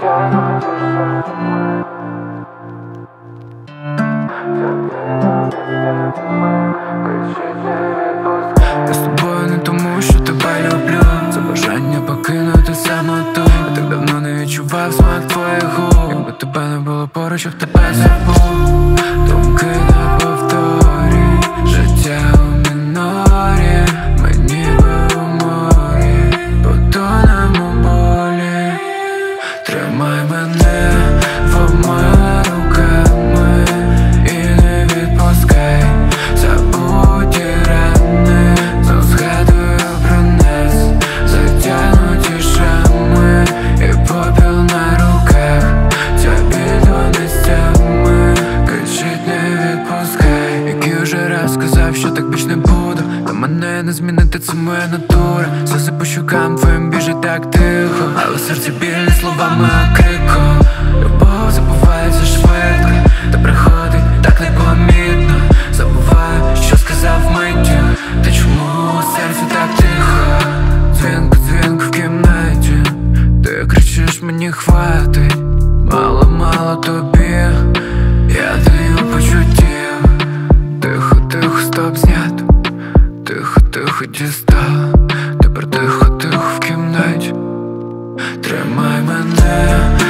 Я з тобою не тому, що тебе люблю. Це бажання покинути самоту. Я так давно не відчував смак твоїх губ. Якби тебе не було поруч, я б тебе забув. Думки на повторі, життя у мінорі. Ми ніби у морі, потонемо у болі. Тримай мене двома руками і не відпускай. Забудь ті рани, знов згадую про нас, затягнуті шрами і попіл на руках. Ця біль донестями кричить не відпускай. Який уже раз сказав, що так більш не буду. Та мене не змінити, це моя натура. Сльози по щокам твоїм біжить так тихо, але в серці біль не словами, а криком. Любов забувається швидко, та приходить так непомітно. Забуваю, що сказав миттю. Та чому у серці так тихо? Дзвінку, дзвінку в кімнаті. Ти кричиш, мені хватить. Мало, мало тобі. Я даю почуттів. Тихо, тихо, стоп, знято. Тихо, тихо, дістала. Тепер тихо, тихо в кімнаті. Тримай мене